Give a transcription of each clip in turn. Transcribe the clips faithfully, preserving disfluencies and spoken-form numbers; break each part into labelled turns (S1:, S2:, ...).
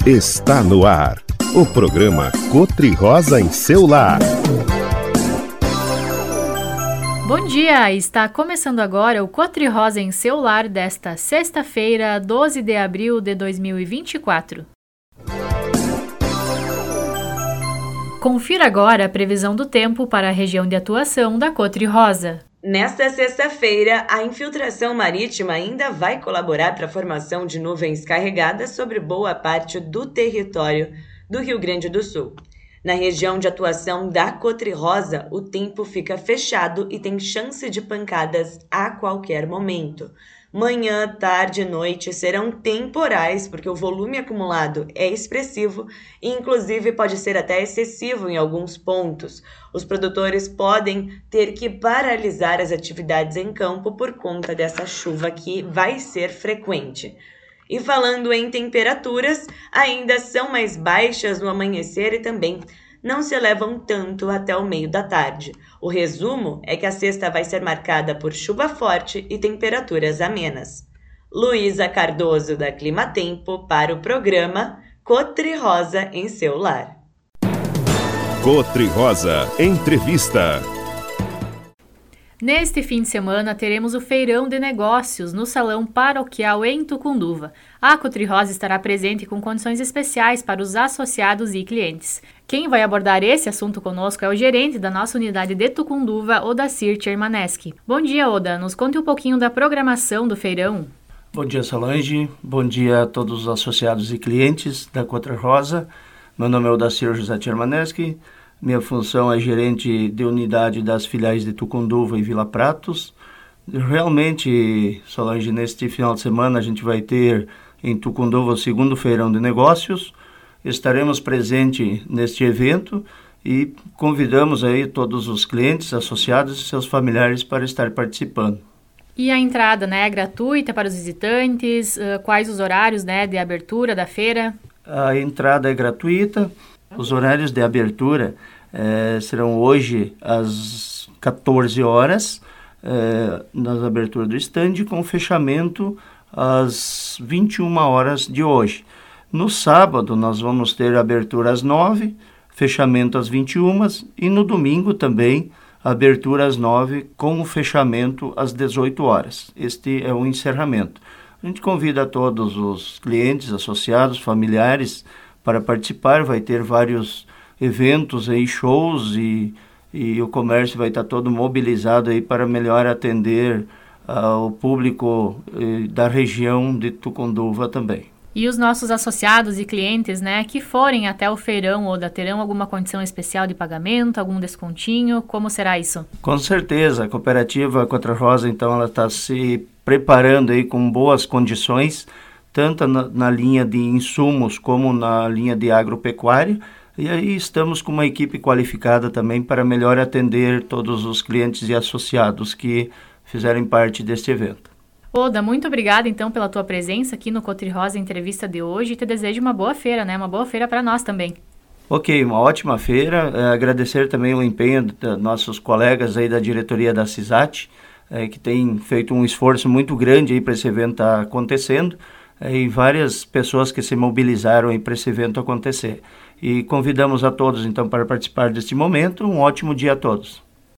S1: Está no ar, o programa Cotri-Rosa em seu lar.
S2: Bom dia, está começando agora o Cotri-Rosa em seu lar desta sexta-feira, doze de abril de dois mil e vinte e quatro. Confira agora a previsão do tempo para a região de atuação da Cotri-Rosa.
S3: Nesta sexta-feira, a infiltração marítima ainda vai colaborar para a formação de nuvens carregadas sobre boa parte do território do Rio Grande do Sul. Na região de atuação da Cotri-Rosa, o tempo fica fechado e tem chance de pancadas a qualquer momento. Manhã, tarde e noite serão temporais, porque o volume acumulado é expressivo e, inclusive, pode ser até excessivo em alguns pontos. Os produtores podem ter que paralisar as atividades em campo por conta dessa chuva que vai ser frequente. E falando em temperaturas, ainda são mais baixas no amanhecer e também não se elevam tanto até o meio da tarde. O resumo é que a sexta vai ser marcada por chuva forte e temperaturas amenas. Luísa Cardoso, da Climatempo, para o programa Cotri-Rosa em seu lar.
S1: Cotri-Rosa Entrevista.
S2: Neste fim de semana, teremos o Feirão de Negócios no Salão Paroquial em Tucunduva. A Cotri-Rosa estará presente com condições especiais para os associados e clientes. Quem vai abordar esse assunto conosco é o gerente da nossa unidade de Tucunduva, Odacir Chermaneski. Bom dia, Oda. Nos conte um pouquinho da programação do feirão.
S4: Bom dia, Solange. Bom dia a todos os associados e clientes da Cotri-Rosa. Meu nome é Odacir José Chermaneski. Minha função é gerente de unidade das filiais de Tucunduva e Vila Pratos. Realmente, Solange, neste final de semana a gente vai ter em Tucunduva o segundo feirão de negócios. Estaremos presentes neste evento e convidamos aí todos os clientes, associados e seus familiares para estar participando.
S2: E a entrada, né, é gratuita para os visitantes? Quais os horários, né, de abertura da feira?
S4: A entrada é gratuita. Os horários de abertura eh, serão hoje às quatorze horas, eh, nas aberturas do estande, com fechamento às vinte e uma horas de hoje. No sábado, nós vamos ter abertura às nove, fechamento às vinte e uma, e no domingo também, abertura às nove, com o fechamento às dezoito horas. Este é o encerramento. A gente convida a todos os clientes, associados, familiares, para participar. Vai ter vários eventos, aí, shows, e, e o comércio vai estar todo mobilizado aí para melhor atender uh, o público uh, da região de Tucunduva também.
S2: E os nossos associados e clientes, né, que forem até o feirão, ou terão alguma condição especial de pagamento, algum descontinho? Como será isso?
S4: Com certeza, a cooperativa Cotri-Rosa, então, ela está se preparando aí com boas condições, tanto na, na linha de insumos como na linha de agropecuária, e aí estamos com uma equipe qualificada também para melhor atender todos os clientes e associados que fizerem parte deste evento.
S2: Oda, muito obrigada então pela tua presença aqui no Cotri-Rosa Entrevista de hoje e te desejo uma boa feira, né? Uma boa feira para nós também.
S4: Ok, uma ótima feira. É, agradecer também o empenho dos nossos colegas aí da diretoria da CISAT, é, que tem feito um esforço muito grande aí para esse evento estar acontecendo, é, e várias pessoas que se mobilizaram aí para esse evento acontecer. E convidamos a todos então para participar deste momento. Um ótimo dia a todos.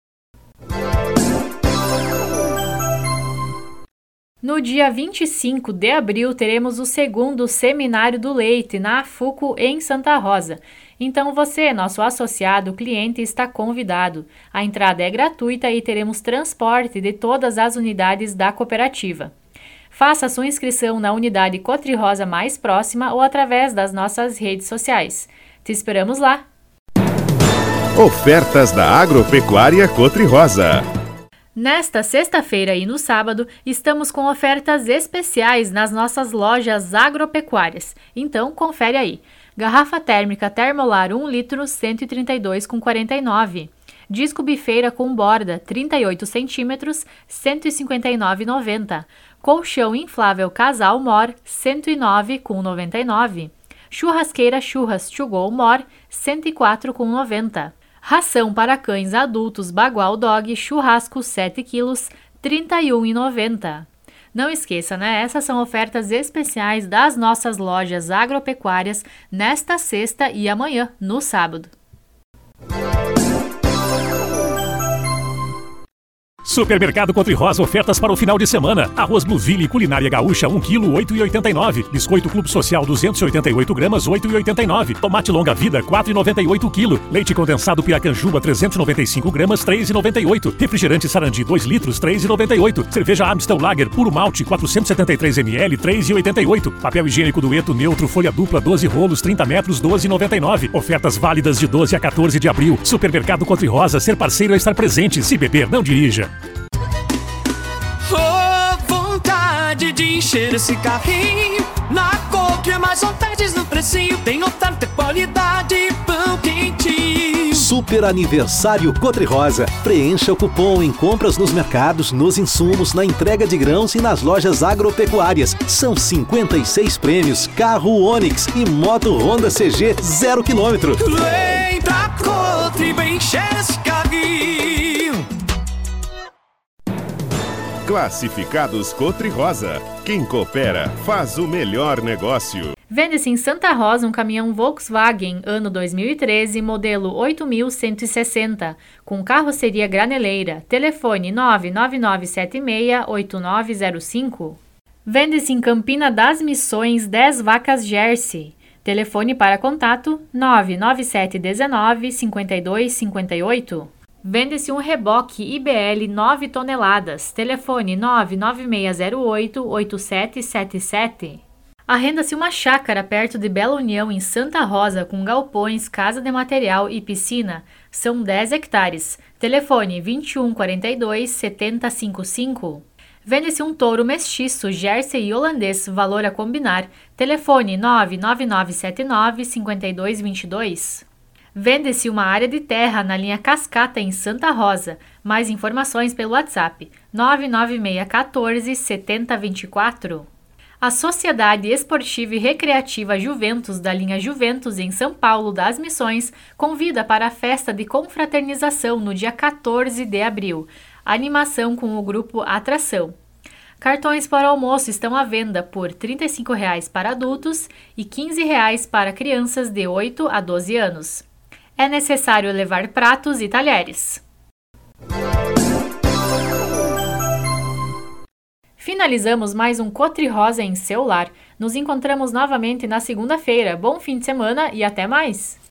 S2: No dia vinte e cinco de abril, teremos o segundo Seminário do Leite na AFUCO em Santa Rosa. Então você, nosso associado, cliente, está convidado. A entrada é gratuita e teremos transporte de todas as unidades da cooperativa. Faça sua inscrição na unidade Cotri-Rosa mais próxima ou através das nossas redes sociais. Te esperamos lá!
S1: Ofertas da Agropecuária Cotri-Rosa.
S2: Nesta sexta-feira e no sábado, estamos com ofertas especiais nas nossas lojas agropecuárias. Então, confere aí. Garrafa térmica Termolar um litro, cento e trinta e dois reais e quarenta e nove centavos. Disco bifeira com borda, trinta e oito centímetros, cento e cinquenta e nove reais e noventa centavos. Colchão inflável Casal Mor, cento e nove reais e noventa e nove centavos. Churrasqueira Churras To Go Mor, cento e quatro reais e noventa centavos. Ração para cães adultos Bagual Dog Churrasco sete quilos, trinta e um reais e noventa centavos. Não esqueça, né? Essas são ofertas especiais das nossas lojas agropecuárias nesta sexta e amanhã, no sábado.
S5: Supermercado Cotri Rosa, ofertas para o final de semana. Arroz Blueville Culinária Gaúcha um quilo, oito reais e oitenta e nove centavos. Biscoito Clube Social duzentos e oitenta e oito gramas, oito reais e oitenta e nove centavos. Tomate Longa Vida quatro reais e noventa e oito centavos quilo. Leite condensado Piracanjuba trezentos e noventa e cinco gramas, três reais e noventa e oito centavos. Refrigerante Sarandi dois litros, três reais e noventa e oito centavos. Cerveja Amstel Lager Puro Malte quatrocentos e setenta e três mililitros, três reais e oitenta e oito centavos. Papel higiênico Dueto Neutro Folha Dupla doze rolos, trinta metros, doze reais e noventa e nove centavos. Ofertas válidas de doze a quatorze de abril. Supermercado Cotri Rosa, ser parceiro é estar presente. Se beber, não dirija.
S6: Oh, vontade de encher esse carrinho. Na Cotri é mais vantagens no precinho. Tem oferta, qualidade, pão quentinho.
S7: Super aniversário Cotri Rosa. Preencha o cupom em compras nos mercados, nos insumos, na entrega de grãos e nas lojas agropecuárias. São cinquenta e seis prêmios, carro Onix e moto Honda C G zero quilômetro.
S6: Vem pra Cotri, vem encher esse carrinho.
S1: Classificados Cotri Rosa. Quem coopera faz o melhor negócio.
S2: Vende-se em Santa Rosa um caminhão Volkswagen ano dois mil e treze, modelo oito mil cento e sessenta, com carroceria graneleira. Telefone nove nove nove sete seis oito nove zero cinco. Vende-se em Campina das Missões dez vacas Jersey. Telefone para contato nove nove sete um nove cinco dois cinco oito. Vende-se um reboque I B L nove toneladas. Telefone nove nove seis zero oito oito sete sete sete. Arrenda-se uma chácara perto de Bela União, em Santa Rosa, com galpões, casa de material e piscina. São dez hectares. Telefone vinte e um quarenta e dois setenta cinquenta e cinco. Vende-se um touro mestiço, Jersey e holandês, valor a combinar. Telefone nove nove nove sete nove cinco dois dois dois. Vende-se uma área de terra na linha Cascata, em Santa Rosa. Mais informações pelo WhatsApp nove nove seis um quatro sete zero dois quatro. A Sociedade Esportiva e Recreativa Juventus, da linha Juventus, em São Paulo das Missões, convida para a festa de confraternização no dia quatorze de abril. Animação com o grupo Atração. Cartões para almoço estão à venda por trinta e cinco reais para adultos e quinze reais para crianças de oito a doze anos. É necessário levar pratos e talheres. Finalizamos mais um Cotri Rosa em seu lar. Nos encontramos novamente na segunda-feira. Bom fim de semana e até mais!